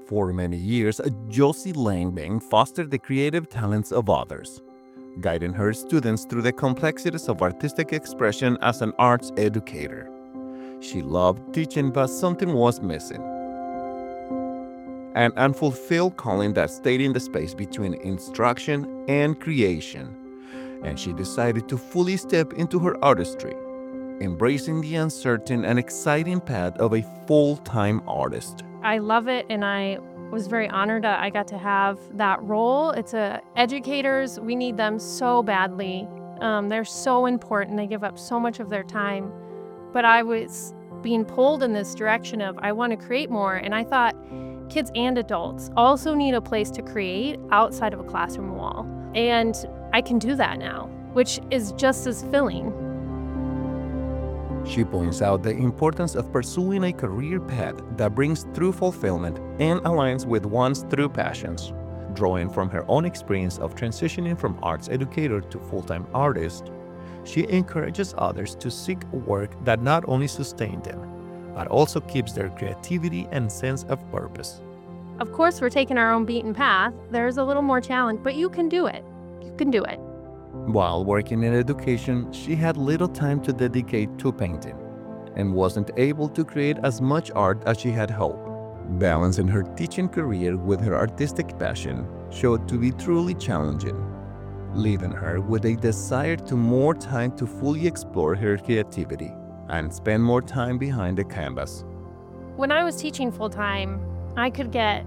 For many years, Josie Langbane fostered the creative talents of others, guiding her students through the complexities of artistic expression as an arts educator. She loved teaching, but something was missing. An unfulfilled calling that stayed in the space between instruction and creation, and she decided to fully step into her artistry, embracing the uncertain and exciting path of a full-time artist. I love it, and I was very honored that I got to have that role. Educators, we need them so badly. They're so important. They give up so much of their time. But I was being pulled in this direction of I want to create more, and I thought kids and adults also need a place to create outside of a classroom wall. And I can do that now, which is just as filling. She points out the importance of pursuing a career path that brings true fulfillment and aligns with one's true passions. Drawing from her own experience of transitioning from arts educator to full-time artist, she encourages others to seek work that not only sustains them, but also keeps their creativity and sense of purpose. Of course, we're taking our own beaten path. There's a little more challenge, but you can do it. You can do it. While working in education, she had little time to dedicate to painting and wasn't able to create as much art as she had hoped. Balancing her teaching career with her artistic passion showed to be truly challenging, leaving her with a desire to more time to fully explore her creativity and spend more time behind the canvas. When I was teaching full-time, I could get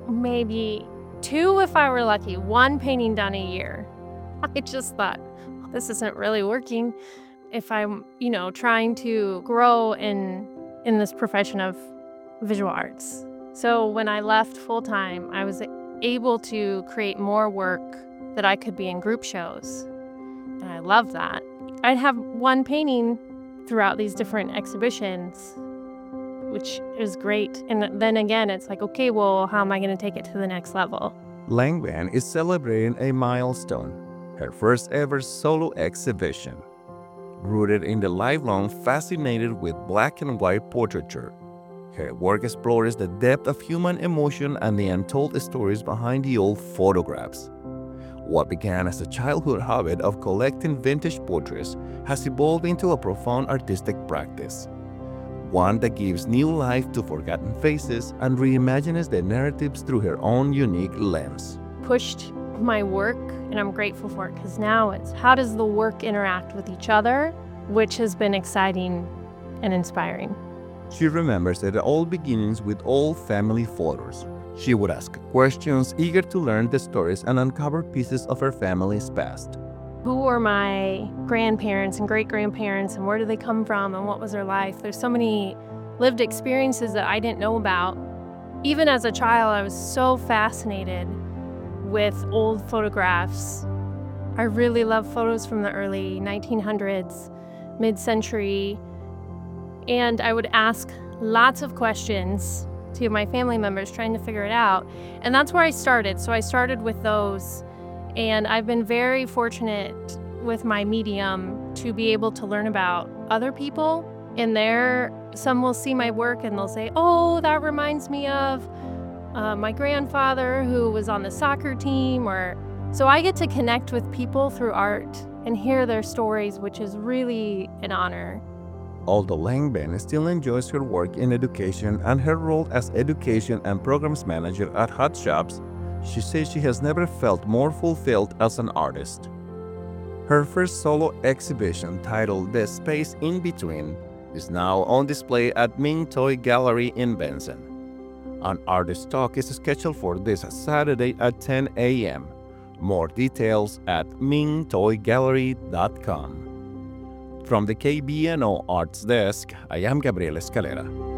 maybe 2, if I were lucky, 1 painting done a year. I just thought, this isn't really working if I'm, trying to grow in this profession of visual arts. So when I left full-time, I was able to create more work that I could be in group shows. And I love that. I'd have 1 painting throughout these different exhibitions, which is great. And then again, it's like, okay, well, how am I going to take it to the next level? Langbane is celebrating a milestone, her first ever solo exhibition. Rooted in the lifelong fascinated with black and white portraiture, her work explores the depth of human emotion and the untold stories behind the old photographs. What began as a childhood habit of collecting vintage portraits has evolved into a profound artistic practice, one that gives new life to forgotten faces and reimagines the narratives through her own unique lens. Pushed my work, and I'm grateful for it, because now it's how does the work interact with each other, which has been exciting and inspiring. She remembers that it all begins with old family photos. She would ask questions, eager to learn the stories and uncover pieces of her family's past. Who were my grandparents and great-grandparents, and where did they come from, and what was their life? There's so many lived experiences that I didn't know about. Even as a child, I was so fascinated with old photographs. I really love photos from the early 1900s, mid-century, and I would ask lots of questions to my family members trying to figure it out. And that's where I started. So I started with those, and I've been very fortunate with my medium to be able to learn about other people. And some will see my work and they'll say, oh, that reminds me of my grandfather who was on the soccer team. So I get to connect with people through art and hear their stories, which is really an honor. Although Langbane still enjoys her work in education and her role as education and programs manager at Hot Shops, she says she has never felt more fulfilled as an artist. Her first solo exhibition, titled The Space in Between, is now on display at Ming Toy Gallery in Benson. An artist talk is scheduled for this Saturday at 10 a.m. More details at mingtoygallery.com. From the KBNO Arts Desk, I am Gabriel Escalera.